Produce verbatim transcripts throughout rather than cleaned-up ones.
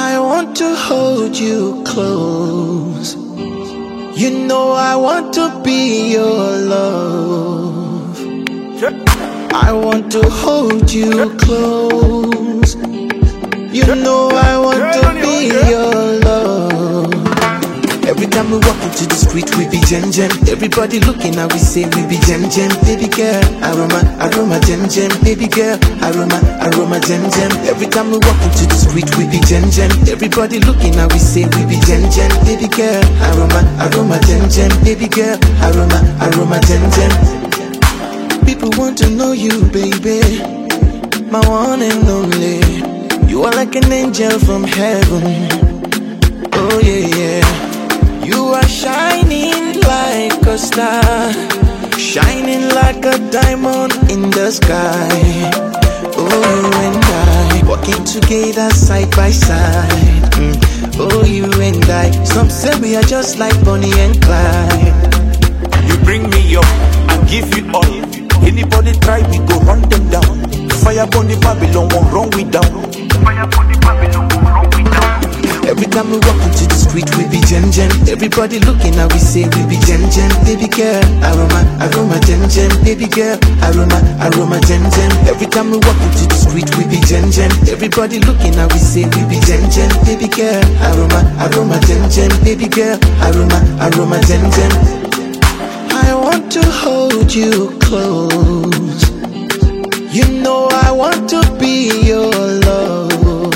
I want to hold you close. You know I want to be your love. I want to hold you close. You know I want to be your love. Every time we walk into the street, we be gem gem. Everybody looking at we say we be gem gem. Baby girl, aroma, aroma, gem gem. Baby girl, aroma, aroma, gem gem. Every time we walk into the street, we be gem gem. Everybody looking at we say we be gem gem. Baby girl, aroma, aroma, gem gem. Baby girl, aroma, aroma, gem gem. People want to know you, baby, my one and only. You are like an angel from heaven. Oh yeah, yeah. You are shining like a star, shining like a diamond in the sky. Oh, you and I, walking together side by side. Mm. Oh, you and I, some say we are just like Bonnie and Clyde. You bring me up, I give you all. Anybody try, we go run them down. Fire burn the Babylon, won't run we down. Fire burn the Babylon, won't run we down. Every time we walk into the street, we be gem gem. Everybody looking at we say we be gem gem. Baby girl, aroma, aroma, gem gem. Baby girl, aroma, aroma, gem gem. Every time we walk into the street, we be gem gem. Everybody looking at we say we be gem gem. Baby girl, aroma, aroma, gem gem. Baby girl, aroma, aroma, gem gem. I want to hold you close. You know I want to be your love.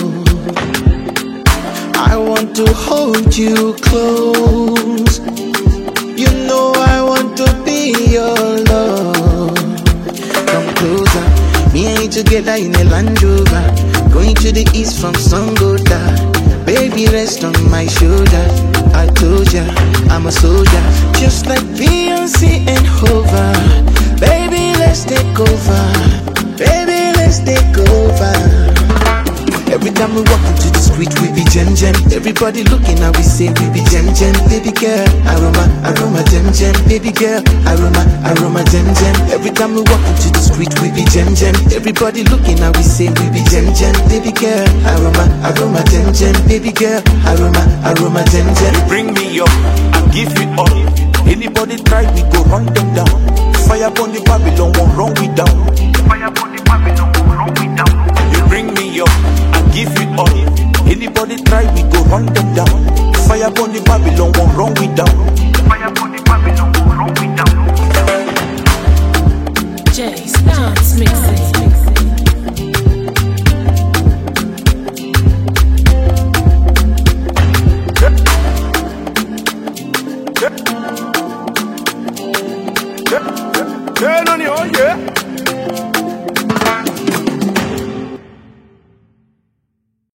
I want to hold you close. You know I want to be your love. Come closer, me and you together in a Land Rover, going to the east from Sangoda. Baby, rest on my shoulder. I told ya, I'm a soldier, just like Beyonce and Hova. Baby, let's take over. Baby, let's take over. Every time we walk into the street, we be gem gem. Everybody looking at we say we be gem gem. Baby girl, aroma, aroma, gem gem. Baby girl, aroma, aroma, gem gem. Every time we walk into the street, we be gem gem. Everybody looking at we say we be gem gem. Baby girl, aroma, aroma, gem gem. Baby girl, aroma, aroma, gem gem. You bring me up, I give you all. Anybody try, we go run them down. Fire burn the Babylon, won't run we down. Fire burn the Babylon, won't run we down. You bring me up, I give you all. Anybody try, we go run them down. Fire burn the Babylon, won't run we down. Fire burn the Babylon, won't run we down. Jay's Dance Mixing. Turn on your, yeah.